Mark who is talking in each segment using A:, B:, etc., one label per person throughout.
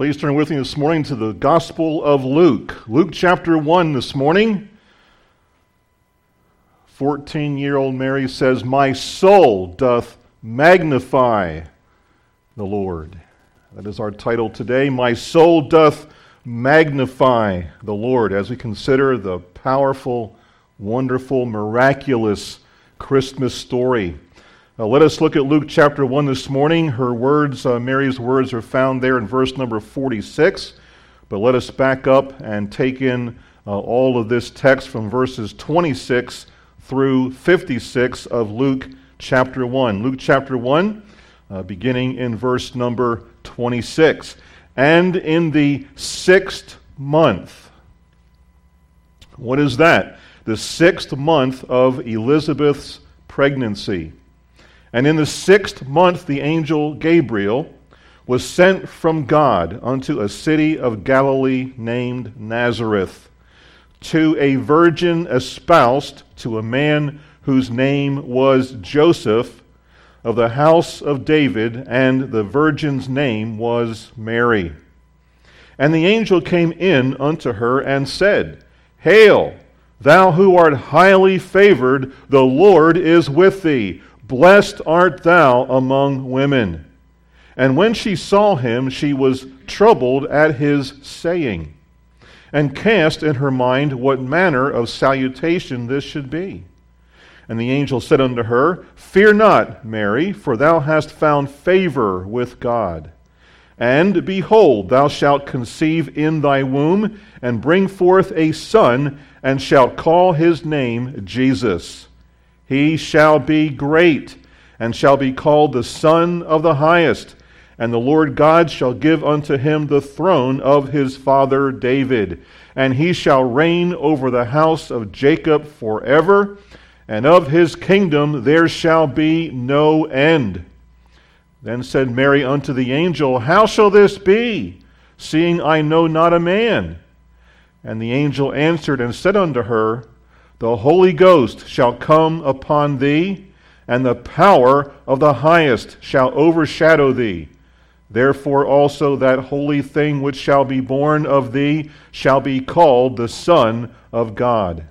A: Please turn with me this morning to the Gospel of Luke. Luke chapter 1 this morning. 14-year-old Mary says, "My soul doth magnify the Lord." That is our title today. My soul doth magnify the Lord, as we consider the powerful, wonderful, miraculous Christmas story. Let us look at Luke chapter 1 this morning. Her words, Mary's words, are found there in verse number 46. But let us back up and take in all of this text from verses 26 through 56 of Luke chapter 1. Luke chapter 1, beginning in verse number 26. "And in the 6th month." What is that? The 6th month of Elizabeth's pregnancy. "And in the 6th month the angel Gabriel was sent from God unto a city of Galilee named Nazareth, to a virgin espoused to a man whose name was Joseph, of the house of David, and the virgin's name was Mary. And the angel came in unto her and said, Hail, thou who art highly favored, the Lord is with thee. Blessed art thou among women. And when she saw him, she was troubled at his saying, and cast in her mind what manner of salutation this should be. And the angel said unto her, Fear not, Mary, for thou hast found favor with God. And behold, thou shalt conceive in thy womb, and bring forth a son, and shalt call his name Jesus. He shall be great, and shall be called the Son of the Highest. And the Lord God shall give unto him the throne of his father David. And he shall reign over the house of Jacob forever, and of his kingdom there shall be no end. Then said Mary unto the angel, How shall this be, seeing I know not a man? And the angel answered and said unto her, The Holy Ghost shall come upon thee, and the power of the Highest shall overshadow thee. Therefore also that holy thing which shall be born of thee shall be called the Son of God.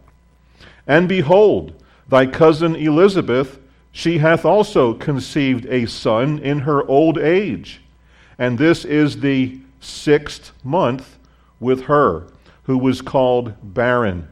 A: And behold, thy cousin Elizabeth, she hath also conceived a son in her old age. And this is the 6th month with her, who was called barren.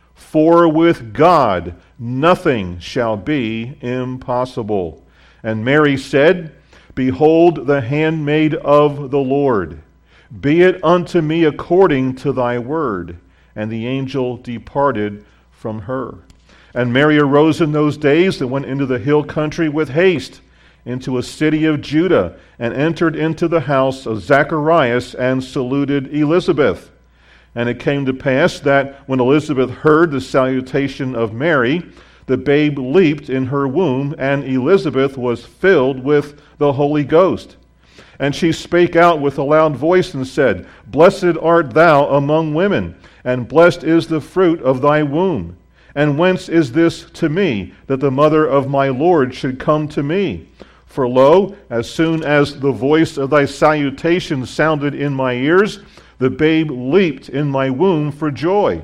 A: For with God nothing shall be impossible. And Mary said, Behold the handmaid of the Lord. Be it unto me according to thy word. And the angel departed from her. And Mary arose in those days and went into the hill country with haste, into a city of Judah, and entered into the house of Zacharias, and saluted Elizabeth. And it came to pass that when Elizabeth heard the salutation of Mary, the babe leaped in her womb, and Elizabeth was filled with the Holy Ghost. And she spake out with a loud voice and said, Blessed art thou among women, and blessed is the fruit of thy womb. And whence is this to me, that the mother of my Lord should come to me? For lo, as soon as the voice of thy salutation sounded in my ears, the babe leaped in my womb for joy.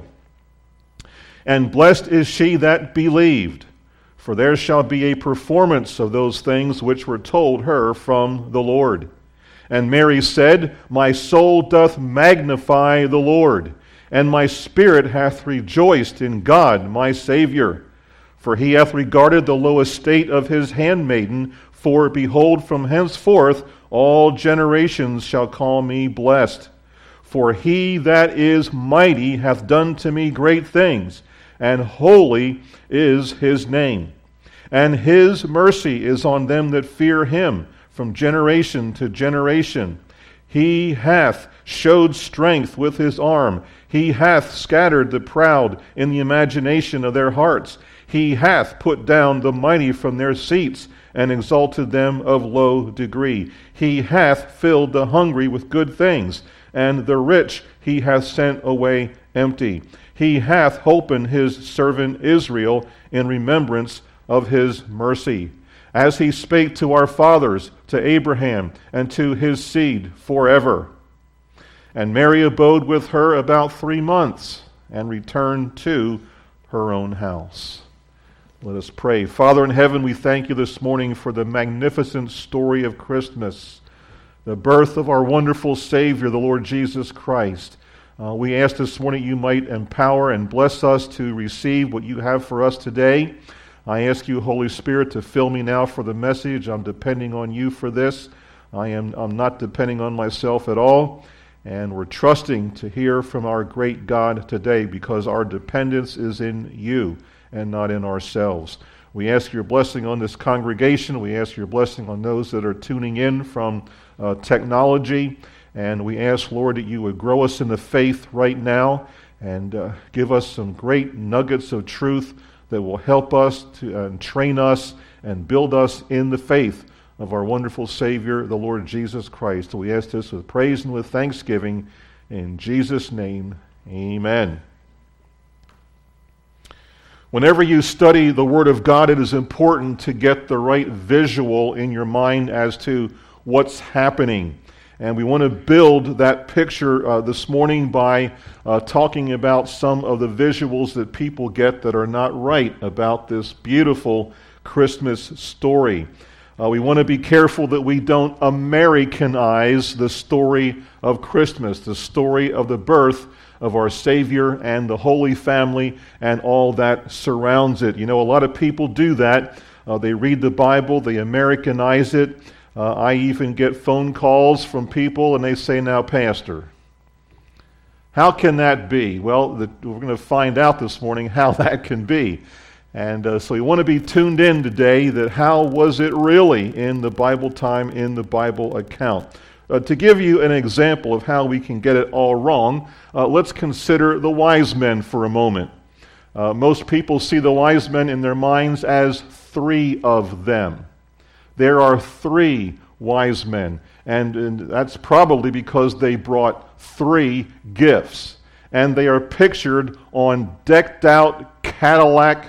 A: And blessed is she that believed, for there shall be a performance of those things which were told her from the Lord. And Mary said, My soul doth magnify the Lord, and my spirit hath rejoiced in God my Savior. For he hath regarded the low estate of his handmaiden, for behold, from henceforth all generations shall call me blessed. For he that is mighty hath done to me great things, and holy is his name. And his mercy is on them that fear him from generation to generation. He hath showed strength with his arm. He hath scattered the proud in the imagination of their hearts. He hath put down the mighty from their seats, and exalted them of low degree. He hath filled the hungry with good things, and the rich he hath sent away empty. He hath holpen his servant Israel in remembrance of his mercy, as he spake to our fathers, to Abraham, and to his seed forever. And Mary abode with her about 3 months and returned to her own house. Let us pray. Father in heaven, we thank you this morning for the magnificent story of Christmas, the birth of our wonderful Savior, the Lord Jesus Christ. We ask this morning you might empower and bless us to receive what you have for us today. I ask you, Holy Spirit, to fill me now for the message. I'm depending on you for this. I'm not depending on myself at all. And we're trusting to hear from our great God today because our dependence is in you and not in ourselves. We ask your blessing on this congregation. We ask your blessing on those that are tuning in from technology. And we ask, Lord, that you would grow us in the faith right now and give us some great nuggets of truth that will help us to train us and build us in the faith of our wonderful Savior, the Lord Jesus Christ. We ask this with praise and with thanksgiving. In Jesus' name, amen. Whenever you study the Word of God, it is important to get the right visual in your mind as to what's happening. And we want to build that picture this morning by talking about some of the visuals that people get that are not right about this beautiful Christmas story. We want to be careful that we don't Americanize the story of Christmas, the story of the birth of our Savior and the Holy Family and all that surrounds it. You know, a lot of people do that. They read the Bible, they Americanize it. I even get phone calls from people and they say, "Now, Pastor, how can that be?" Well, we're going to find out this morning how that can be. And so we want to be tuned in today that how was it really in the Bible time, in the Bible account. To give you an example of how we can get it all wrong, let's consider the wise men for a moment. Most people see the wise men in their minds as 3 of them. There are 3 wise men, and that's probably because they brought 3 gifts. And they are pictured on decked out Cadillac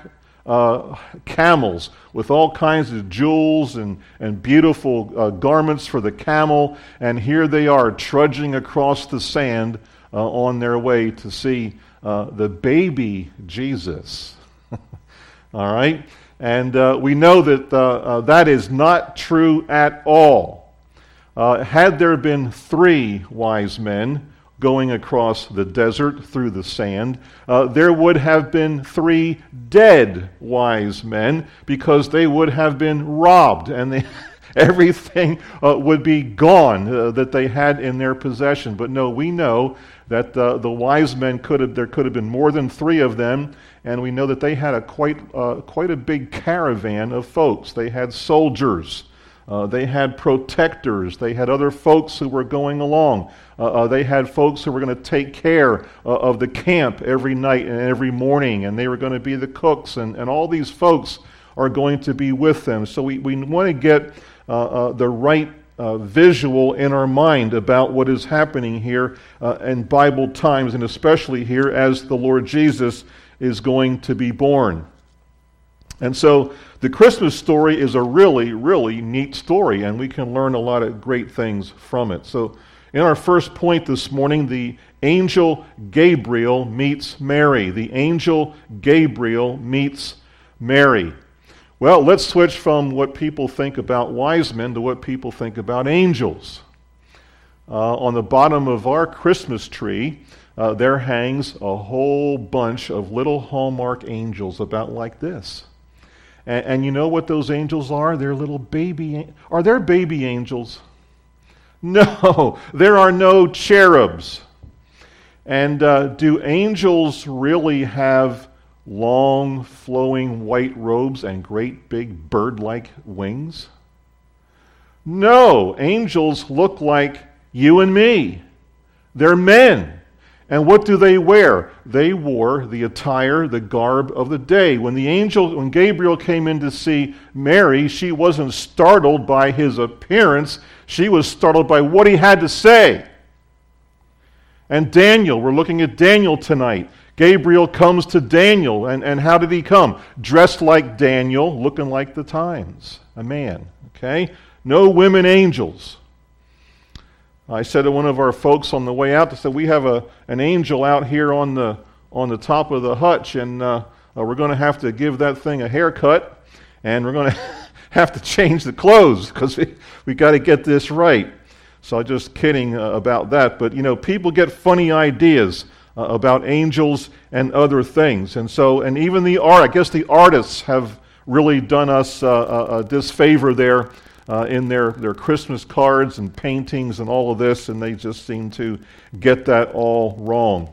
A: camels with all kinds of jewels and beautiful garments for the camel, and here they are trudging across the sand on their way to see the baby Jesus. All right? And we know that that is not true at all. Had there been 3 wise men going across the desert through the sand, there would have been 3 dead wise men because they would have been robbed and everything would be gone that they had in their possession. But no, we know that the wise men there could have been more than 3 of them, and we know that they had quite a big caravan of folks. They had soldiers. They had protectors. They had other folks who were going along. They had folks who were going to take care of the camp every night and every morning, and they were going to be the cooks, and all these folks are going to be with them. So we want to get the right visual in our mind about what is happening here in Bible times, and especially here as the Lord Jesus is going to be born. And so the Christmas story is a really, really neat story, and we can learn a lot of great things from it. So in our first point this morning, the angel Gabriel meets Mary. The angel Gabriel meets Mary. Well, let's switch from what people think about wise men to what people think about angels. On the bottom of our Christmas tree, there hangs a whole bunch of little Hallmark angels about like this. And you know what those angels are? They're little baby. Are there baby angels? No, there are no cherubs. And do angels really have long, flowing white robes and great big bird-like wings? No, angels look like you and me. They're men. And what do they wear? They wore the attire, the garb of the day. When Gabriel came in to see Mary, she wasn't startled by his appearance. She was startled by what he had to say. And Daniel, we're looking at Daniel tonight. Gabriel comes to Daniel, and how did he come? Dressed like Daniel, looking like the times, a man, okay? No women angels. I said to one of our folks on the way out, I said, we have an angel out here on the top of the hutch, and we're going to have to give that thing a haircut, and we're going to have to change the clothes because we got to get this right. So I'm just kidding about that. But, people get funny ideas about angels and other things. And even the artists have really done us a disfavor there in their Christmas cards and paintings and all of this, and they just seem to get that all wrong.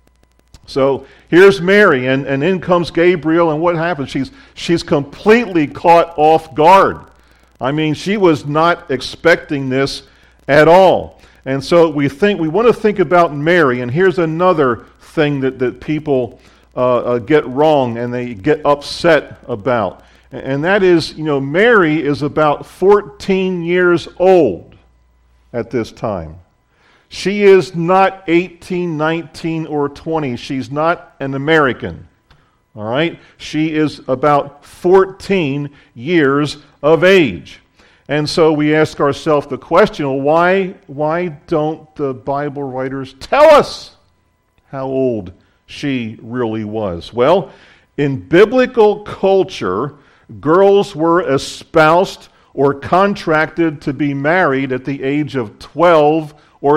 A: So here's Mary, and in comes Gabriel, and what happens? She's completely caught off guard. I mean, she was not expecting this at all. And so we want to think about Mary, and here's another thing that people get wrong and they get upset about. And that is, Mary is about 14 years old at this time. She is not 18, 19, or 20. She's not an American. All right? She is about 14 years of age. And so we ask ourselves the question, why don't the Bible writers tell us how old she really was? Well, in biblical culture, girls were espoused or contracted to be married at the age of 12 or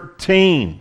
A: 13.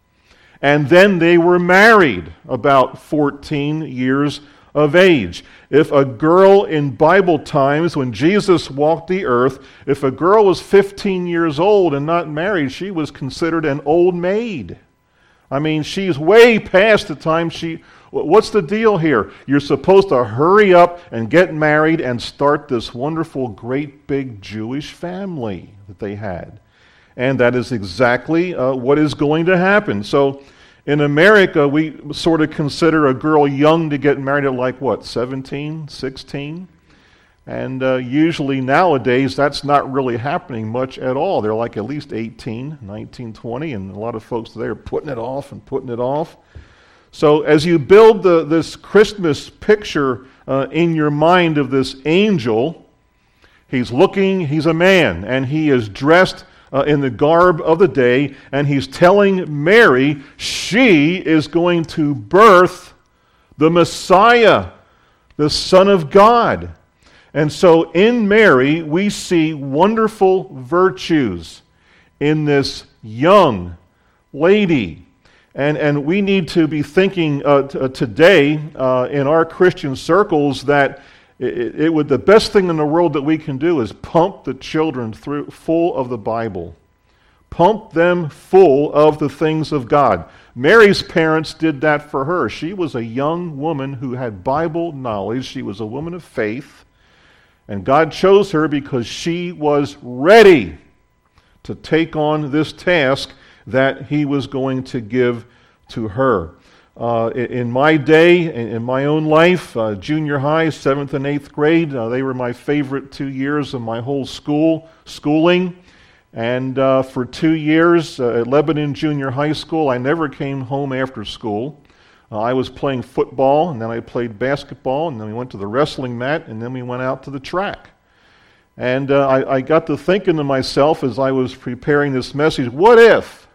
A: And then they were married about 14 years of age. If a girl in Bible times, when Jesus walked the earth, if a girl was 15 years old and not married, she was considered an old maid. I mean, she's way past the time what's the deal here? You're supposed to hurry up and get married and start this wonderful, great, big Jewish family that they had. And that is exactly what is going to happen. So in America, we sort of consider a girl young to get married at 17, 16? And usually nowadays, that's not really happening much at all. They're like at least 18, 19, 20, and a lot of folks today are putting it off and putting it off. So as you build this Christmas picture in your mind of this angel, he's a man, and he is dressed in the garb of the day, and he's telling Mary she is going to birth the Messiah, the Son of God. And so in Mary, we see wonderful virtues in this young lady. And we need to be thinking today in our Christian circles that the best thing in the world that we can do is pump the children full of the Bible. Pump them full of the things of God. Mary's parents did that for her. She was a young woman who had Bible knowledge. She was a woman of faith. And God chose her because she was ready to take on this task that he was going to give to her. In my day, in my own life, junior high, 7th and 8th grade, they were my favorite 2 years of my whole schooling. And for 2 years at Lebanon Junior High School, I never came home after school. I was playing football, and then I played basketball, and then we went to the wrestling mat, and then we went out to the track. And I got to thinking to myself as I was preparing this message, what if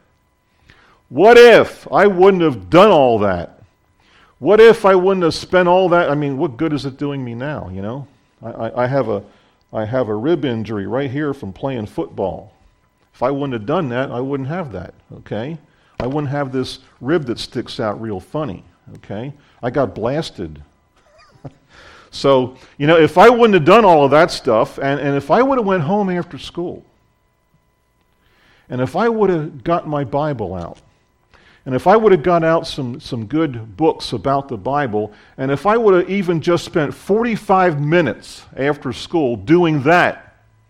A: I wouldn't have done all that? What if I wouldn't have spent all that? I mean, what good is it doing me now, I have a rib injury right here from playing football. If I wouldn't have done that, I wouldn't have that, okay? I wouldn't have this rib that sticks out real funny, okay? I got blasted. So, if I wouldn't have done all of that stuff, and if I would have went home after school, and if I would have got my Bible out, and if I would have got out some good books about the Bible, and if I would have even just spent 45 minutes after school doing that,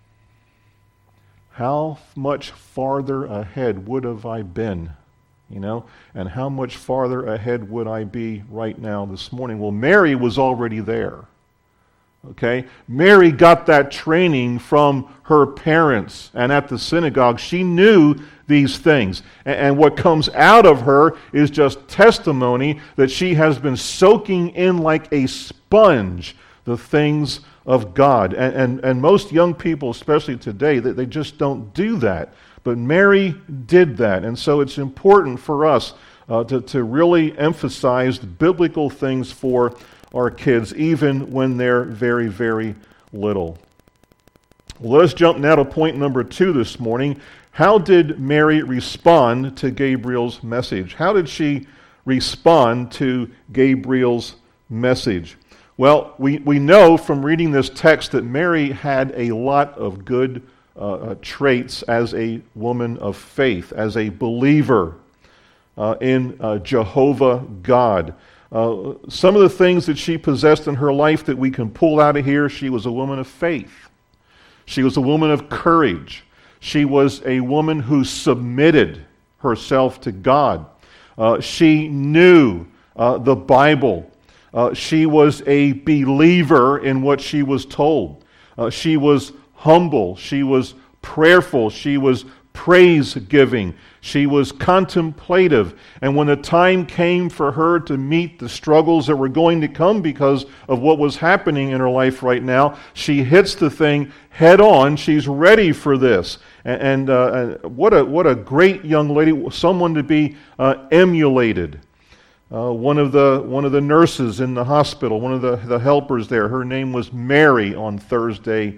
A: how much farther ahead would have I been? And how much farther ahead would I be right now this morning? Well, Mary was already there. Okay? Mary got that training from her parents, and at the synagogue, she knew these things. And what comes out of her is just testimony that she has been soaking in like a sponge the things of God. And most young people, especially today, they just don't do that. But Mary did that, and so it's important for us to really emphasize the biblical things for our kids, even when they're very, very little. Let us jump now to point number 2 this morning. How did Mary respond to Gabriel's message? How did she respond to Gabriel's message? Well, we know from reading this text that Mary had a lot of good traits as a woman of faith, as a believer in Jehovah God. Some of the things that she possessed in her life that we can pull out of here: she was a woman of faith. She was a woman of courage. She was a woman who submitted herself to God. She knew the Bible. She was a believer in what she was told. She was humble. She was prayerful. She was praise-giving. She was contemplative. And when the time came for her to meet the struggles that were going to come because of what was happening in her life right now, she hits the thing head on. She's ready for this. And what a great young lady, someone to be emulated. One of the nurses in the hospital, one of the helpers there, her name was Mary on Thursday.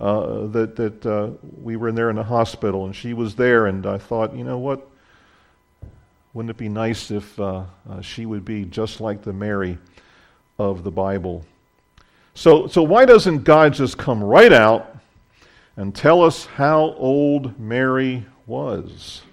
A: That we were in there in the hospital, and she was there, and I thought, you know what? Wouldn't it be nice if she would be just like the Mary of the Bible? So why doesn't God just come right out and tell us how old Mary was?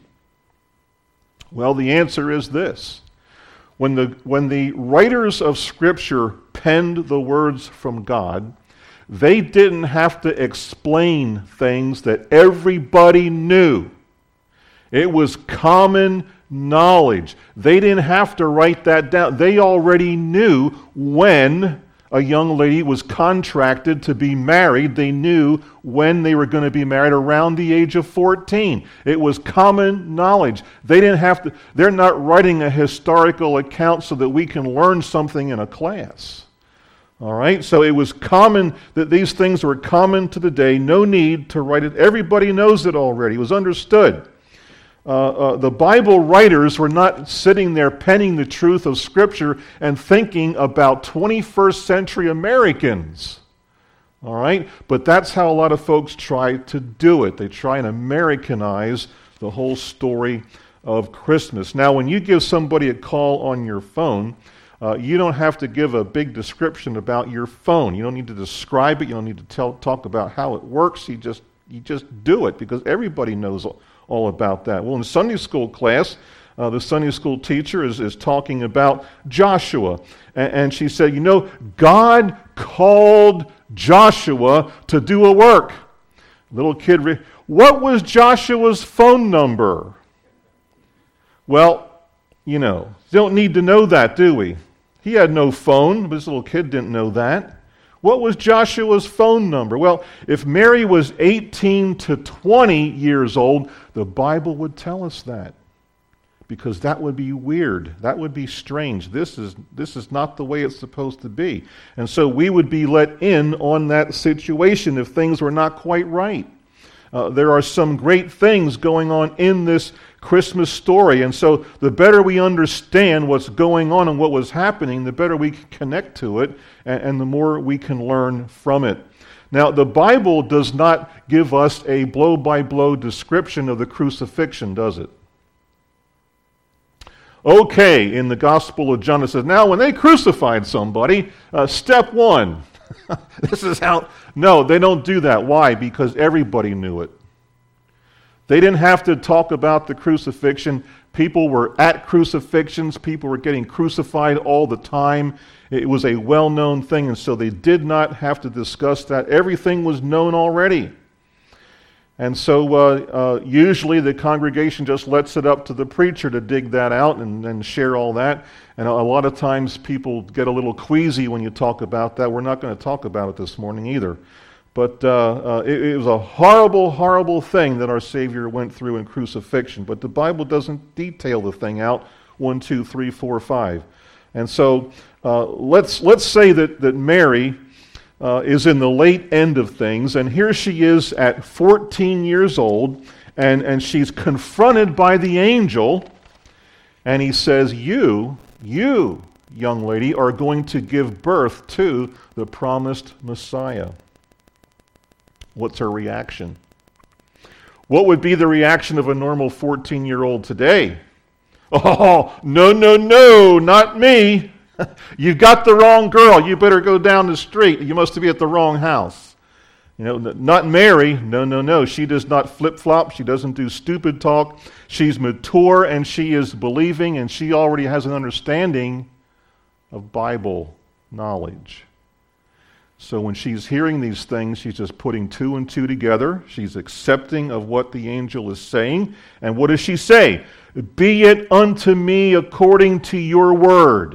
A: Well, the answer is this. When the writers of Scripture penned the words from God, they didn't have to explain things that everybody knew. It was common knowledge. They didn't have to write that down. They already knew when a young lady was contracted to be married. They knew when they were going to be married, around the age of 14. It was common knowledge. They didn't have to. They're not writing a historical account so that we can learn something in a class. All right, so it was common that these things were common to the day. No need to write it. Everybody knows it already. It was understood. The Bible writers were not sitting there penning the truth of Scripture and thinking about 21st century Americans. All right, but that's how a lot of folks try to do it. They try and Americanize the whole story of Christmas. Now, when you give somebody a call on your phone, you don't have to give a big description about your phone. You don't need to describe it. You don't need to talk about how it works. You just do it, because everybody knows all about that. Well, in Sunday school class, the Sunday school teacher is talking about Joshua. And she said, you know, God called Joshua to do a work. Little kid, what was Joshua's phone number? Well, you know, don't need to know that, do we? He had no phone, but this little kid didn't know that. What was Joshua's phone number? Well, if Mary was 18 to 20 years old, the Bible would tell us that, because that would be weird. That would be strange. This is not the way it's supposed to be. And so we would be let in on that situation if things were not quite right. There are some great things going on in this Christmas story, and so the better we understand what's going on and what was happening, the better we can connect to it, and the more we can learn from it. Now, the Bible does not give us a blow-by-blow description of the crucifixion, does it? Okay, in the Gospel of John it says, now when they crucified somebody, step one, this is how... No, they don't do that. Why? Because everybody knew it. They didn't have to talk about the crucifixion. People were at crucifixions. People were getting crucified all the time. It was a well-known thing, and so they did not have to discuss that. Everything was known already. And so usually the congregation just lets it up to the preacher to dig that out and share all that. And a lot of times people get a little queasy when you talk about that. We're not going to talk about it this morning either. But it was a horrible, horrible thing that our Savior went through in crucifixion. But the Bible doesn't detail the thing out 1, 2, 3, 4, 5. And so let's say that Mary is in the late end of things, and here she is at 14 years old, and she's confronted by the angel, and he says, you, young lady, are going to give birth to the promised Messiah. What's her reaction? What would be the reaction of a normal 14-year-old today? Oh, no, not me. You got the wrong girl. You better go down the street. You must be at the wrong house. Not Mary. No. She does not flip-flop. She doesn't do stupid talk. She's mature and she is believing, and she already has an understanding of Bible knowledge. So when she's hearing these things, she's just putting two and two together. She's accepting of what the angel is saying. And what does she say? Be it unto me according to your word.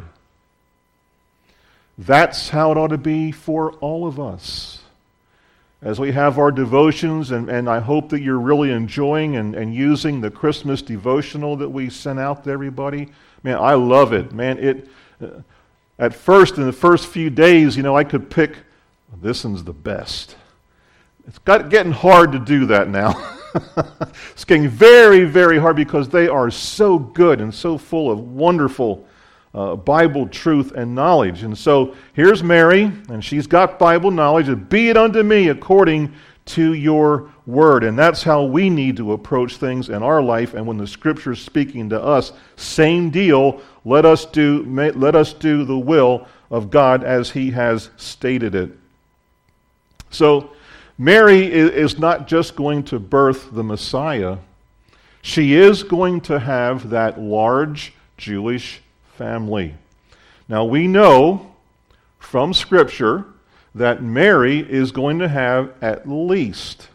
A: That's how it ought to be for all of us. As we have our devotions, and I hope that you're really enjoying and using the Christmas devotional that we sent out to everybody. Man, I love it. Man, at first, in the first few days, I could pick, this one's the best. It's getting hard to do that now. It's getting very, very hard because they are so good and so full of wonderful Bible truth and knowledge. And so here's Mary, and she's got Bible knowledge. Be it unto me according to your word. And that's how we need to approach things in our life. And when the Scripture's speaking to us, same deal. Let us do the will of God as He has stated it. So Mary is not just going to birth the Messiah. She is going to have that large Jewish family. Now we know from Scripture that Mary is going to have at least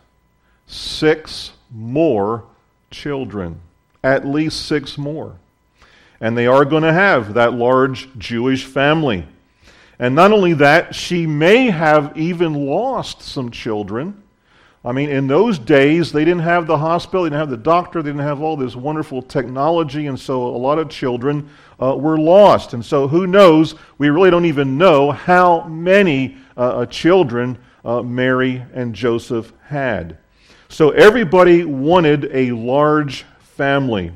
A: 6 more children. At least 6 more. And they are going to have that large Jewish family. And not only that, she may have even lost some children. I mean, in those days, they didn't have the hospital, they didn't have the doctor, they didn't have all this wonderful technology, and so a lot of children were lost. And so who knows, we really don't even know how many children Mary and Joseph had. So everybody wanted a large family.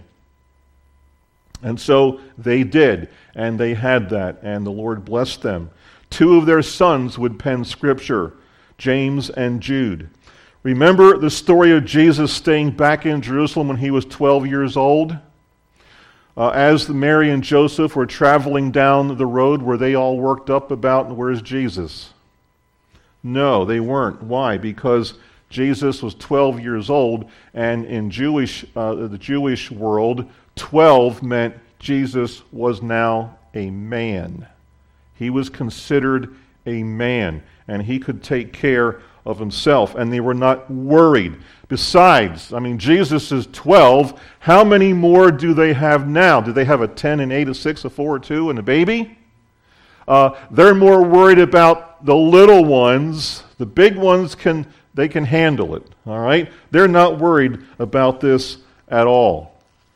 A: And so they did, and they had that, and the Lord blessed them. 2 of their sons would pen Scripture, James and Jude. Remember the story of Jesus staying back in Jerusalem when he was 12 years old? As Mary and Joseph were traveling down the road, were they all worked up about, where's Jesus? No, they weren't. Why? Because Jesus was 12 years old, and in the Jewish world, 12 meant Jesus was now a man. He was considered a man, and he could take care of himself, and they were not worried. Besides, Jesus is 12. How many more do they have now? Do they have a 10, an 8, a 6, a 4, a 2, and a baby? They're more worried about the little ones. The big ones can handle it. All right? They're not worried about this at all.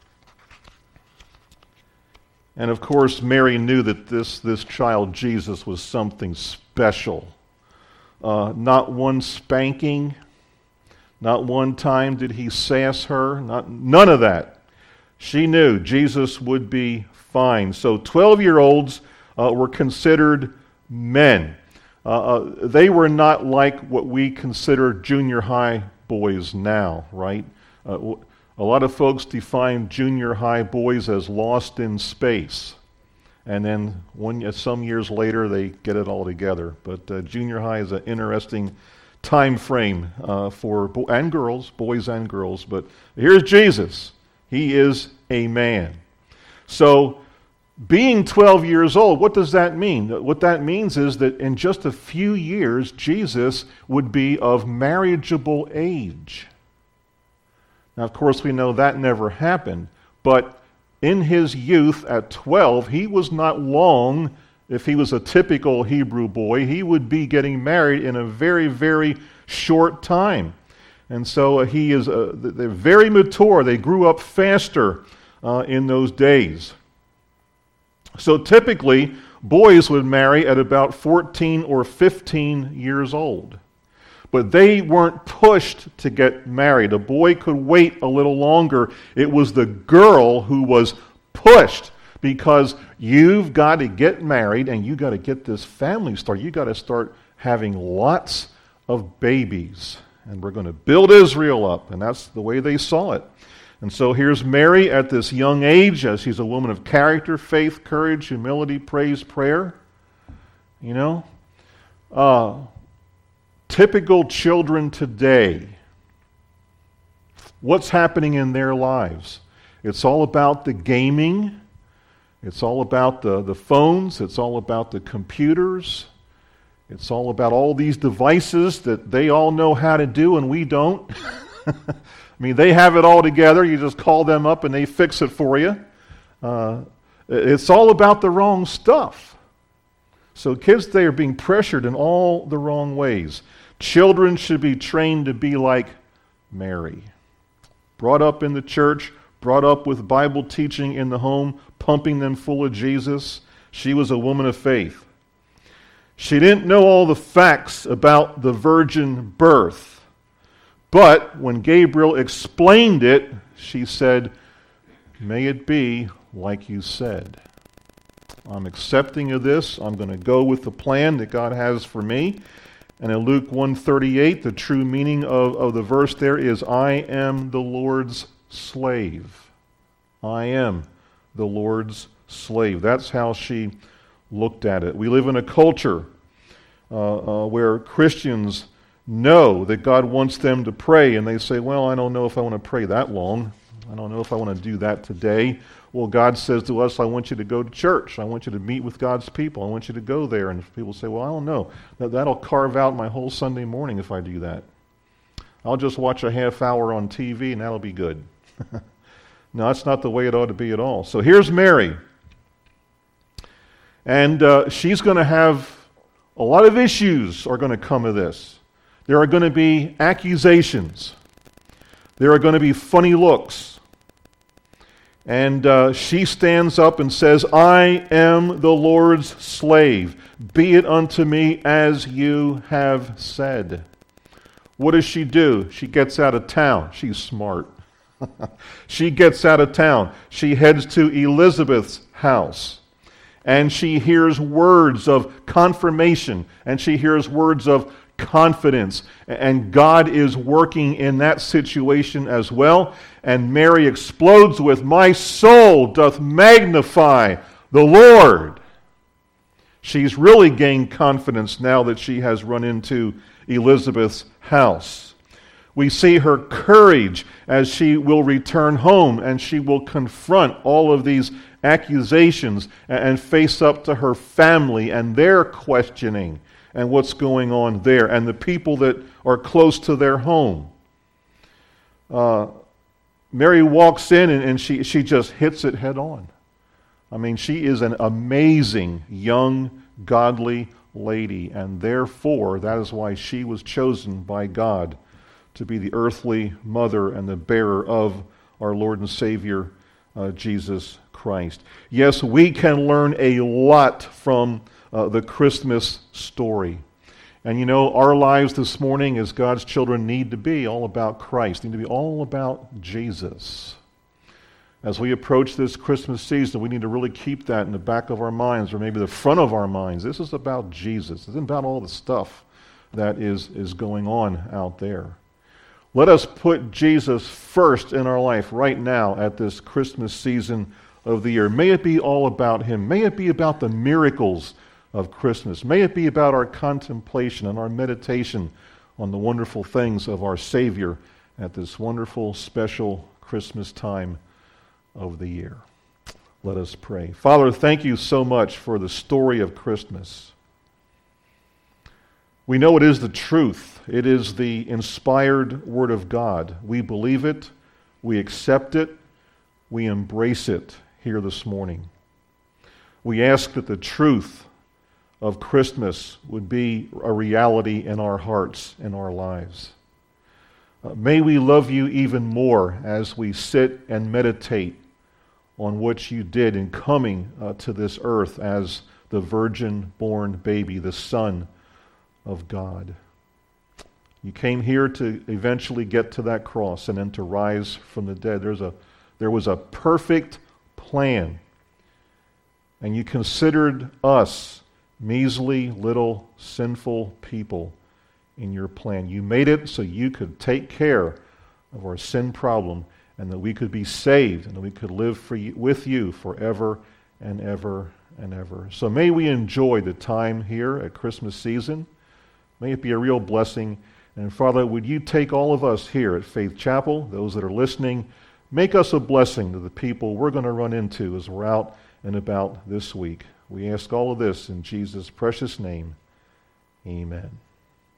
A: And of course, Mary knew that this child Jesus was something special. Not one spanking, not one time did he sass her, none of that. She knew Jesus would be fine. So 12-year-olds were considered men. They were not like what we consider junior high boys now, right? A lot of folks define junior high boys as lost in space. And then some years later, they get it all together. But junior high is an interesting time frame for boys and girls. But here's Jesus. He is a man. So being 12 years old, what does that mean? What that means is that in just a few years, Jesus would be of marriageable age. Now, of course, we know that never happened, but in his youth at 12, he was not long, if he was a typical Hebrew boy, he would be getting married in a very, very short time. And so he is they're very mature. They grew up faster in those days. So typically, boys would marry at about 14 or 15 years old. But they weren't pushed to get married. A boy could wait a little longer. It was the girl who was pushed, because you've got to get married and you've got to get this family started. You've got to start having lots of babies. And we're going to build Israel up. And that's the way they saw it. And so here's Mary at this young age, as she's a woman of character, faith, courage, humility, praise, prayer. You know? Typical children today. What's happening in their lives? It's all about the gaming. It's all about the phones. It's all about the computers. It's all about all these devices that they all know how to do and we don't. I mean, they have it all together. You just call them up and they fix it for you. It's all about the wrong stuff. So kids today are being pressured in all the wrong ways. Children should be trained to be like Mary. Brought up in the church, brought up with Bible teaching in the home, pumping them full of Jesus. She was a woman of faith. She didn't know all the facts about the virgin birth, but when Gabriel explained it, she said, "May it be like you said." I'm accepting of this. I'm going to go with the plan that God has for me. And in Luke 1:38, the true meaning of the verse there is, I am the Lord's slave. I am the Lord's slave. That's how she looked at it. We live in a culture where Christians know that God wants them to pray, and they say, well, I don't know if I want to pray that long. I don't know if I want to do that today. Well, God says to us, I want you to go to church. I want you to meet with God's people. I want you to go there. And people say, well, I don't know. That'll carve out my whole Sunday morning if I do that. I'll just watch a half hour on TV and that'll be good. No, that's not the way it ought to be at all. So here's Mary. And she's going to have a lot of issues are going to come of this. There are going to be accusations. There are going to be funny looks. And she stands up and says, I am the Lord's slave. Be it unto me as you have said. What does she do? She gets out of town. She's smart. She gets out of town. She heads to Elizabeth's house. And she hears words of confirmation. And she hears words of confidence. And God is working in that situation as well. And Mary explodes with, my soul doth magnify the Lord. She's really gained confidence now that she has run into Elizabeth's house. We see her courage as she will return home and she will confront all of these accusations and face up to her family and their questioning and what's going on there, and the people that are close to their home. Mary walks in and she just hits it head on. I mean, she is an amazing, young, godly lady, and therefore that is why she was chosen by God to be the earthly mother and the bearer of our Lord and Savior, Jesus Christ. Yes, we can learn a lot from the Christmas story. And you know, our lives this morning as God's children need to be all about Christ, need to be all about Jesus. As we approach this Christmas season, we need to really keep that in the back of our minds, or maybe the front of our minds. This is about Jesus. This isn't about all the stuff that is going on out there. Let us put Jesus first in our life right now at this Christmas season of the year. May it be all about Him. May it be about the miracles of Christmas. May it be about our contemplation and our meditation on the wonderful things of our Savior at this wonderful, special Christmas time of the year. Let us pray. Father, thank you so much for the story of Christmas. We know it is the truth. It is the inspired Word of God. We believe it. We accept it. We embrace it here this morning. We ask that the truth of Christmas would be a reality in our hearts, in our lives. May we love you even more as we sit and meditate on what you did in coming to this earth as the virgin-born baby, the Son of God. You came here to eventually get to that cross and then to rise from the dead. There was a perfect plan. And you considered us measly, little, sinful people in your plan. You made it so you could take care of our sin problem and that we could be saved and that we could live with you forever and ever and ever. So may we enjoy the time here at Christmas season. May it be a real blessing. And Father, would you take all of us here at Faith Chapel, those that are listening, make us a blessing to the people we're going to run into as we're out and about this week. We ask all of this in Jesus' precious name. Amen.